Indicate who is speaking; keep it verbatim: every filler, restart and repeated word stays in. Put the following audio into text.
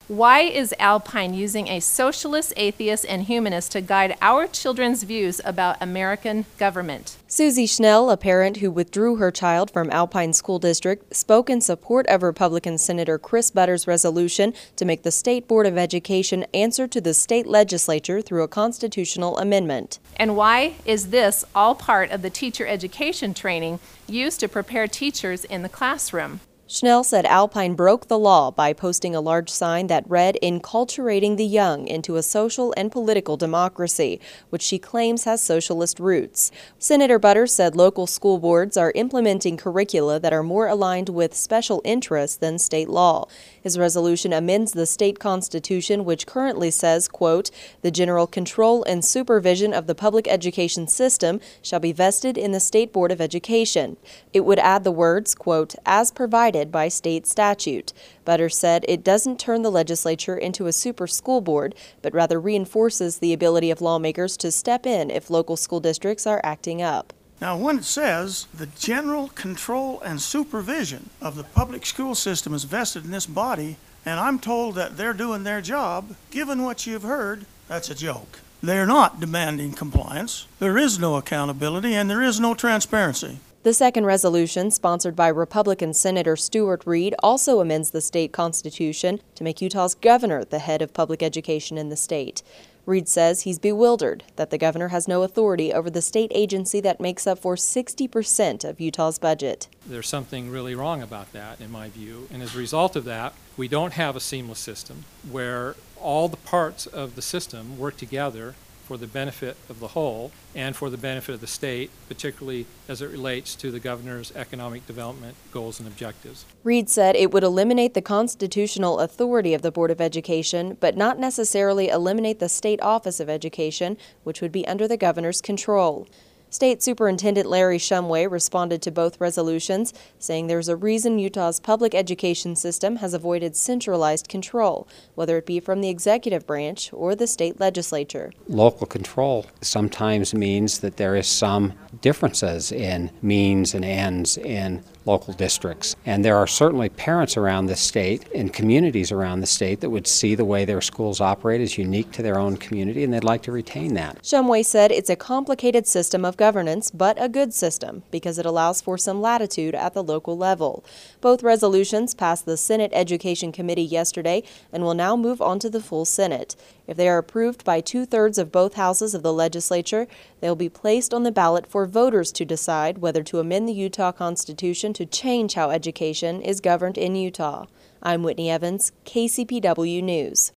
Speaker 1: Why is Alpine using a socialist, atheist, and humanist to guide our children's views about American government?
Speaker 2: Susie Schnell, a parent who withdrew her child from Alpine School District, spoke in support of Republican Senator Chris Butter's resolution to make the State Board of Education answer to the state legislature through a constitutional amendment.
Speaker 1: And why is this all part of the teacher education training used to prepare teachers in the classroom?
Speaker 2: Schnell said Alpine broke the law by posting a large sign that read, "Enculturating the young into a social and political democracy," which she claims has socialist roots. Senator Butter said local school boards are implementing curricula that are more aligned with special interests than state law. His resolution amends the state constitution, which currently says, quote, "The general control and supervision of the public education system shall be vested in the State Board of Education." It would add the words, quote, "as provided by state statute." Butter said it doesn't turn the legislature into a super school board, but rather reinforces the ability of lawmakers to step in if local school districts are acting up.
Speaker 3: Now, when it says the general control and supervision of the public school system is vested in this body, and I'm told that they're doing their job, given what you've heard, that's a joke. They're not demanding compliance, there is no accountability, and there is no transparency.
Speaker 2: The second resolution, sponsored by Republican Senator Stuart Reed, also amends the state constitution to make Utah's governor the head of public education in the state. Reed says he's bewildered that the governor has no authority over the state agency that makes up for sixty percent of Utah's budget.
Speaker 4: There's something really wrong about that, in my view, and as a result of that, we don't have a seamless system where all the parts of the system work together for the benefit of the whole and for the benefit of the state, particularly as it relates to the governor's economic development goals and objectives.
Speaker 2: Reed said it would eliminate the constitutional authority of the Board of Education, but not necessarily eliminate the State Office of Education, which would be under the governor's control. State Superintendent Larry Shumway responded to both resolutions, saying there's a reason Utah's public education system has avoided centralized control, whether it be from the executive branch or the state legislature.
Speaker 5: Local control sometimes means that there is some differences in means and ends in local districts. And there are certainly parents around the state and communities around the state that would see the way their schools operate as unique to their own community, and they'd like to retain that.
Speaker 2: Shumway said it's a complicated system of governance, but a good system because it allows for some latitude at the local level. Both resolutions passed the Senate Education Committee yesterday and will now move on to the full Senate. If they are approved by two-thirds of both houses of the legislature, they'll be placed on the ballot for voters to decide whether to amend the Utah Constitution to change how education is governed in Utah. I'm Whitney Evans, K C P W News.